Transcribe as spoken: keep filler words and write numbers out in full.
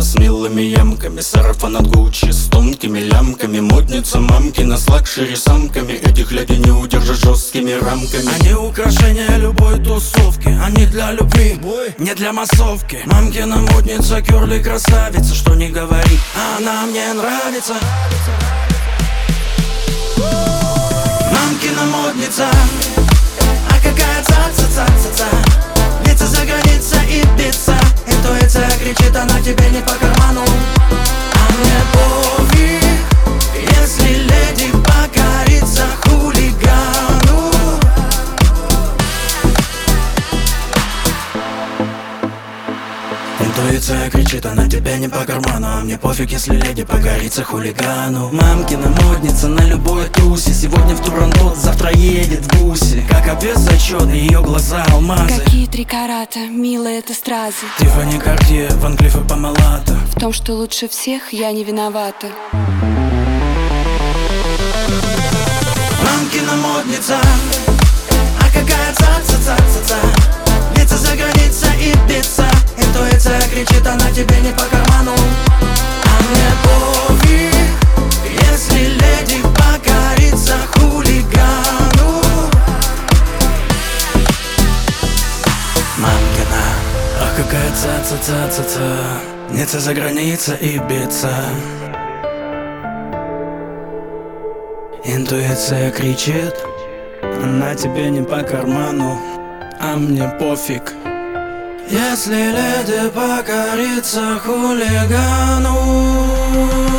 Красавица с милыми ямками, сарафан от Гуччи с тонкими лямками, модница мамкина с лакшери самками. Этих леди не удержишь жесткими рамками. Они украшения любой тусовки, они для любви, не для массовки. Мамкина модница, кёрли красавица, что не говори, она мне нравится. Мамкина модница, а какая ца-ца-ца-ца-ца. Лица за граница и биться, интуиция кричит, она тебе не по карману. А мне пофиг, если леди покорится хулигану. Интуиция кричит, она тебе не по карману. А мне пофиг, если леди покорится хулигану. Мамкина модница на любой тусе, сегодня в Турандот, завтра едет в бусе. Как обвес зачет, ее глаза алмазы. Какие три карата, милые это стразы. Тиффани, Картье, Ван Клифф и Памелата. В том, что лучше всех, я не виновата. Мамкина модница, а какая ца-ца-ца-ца-ца. Лица за граница и биться, интуиция кричит, она тебе не по карману. А мне пофиг, если леди покорится хулигану. Мамкина, ах какая ца-ца-ца-ца-ца. Лица за граница и биться, интуиция кричит, она тебе не по карману. А мне пофиг, если леди покорится хулигану.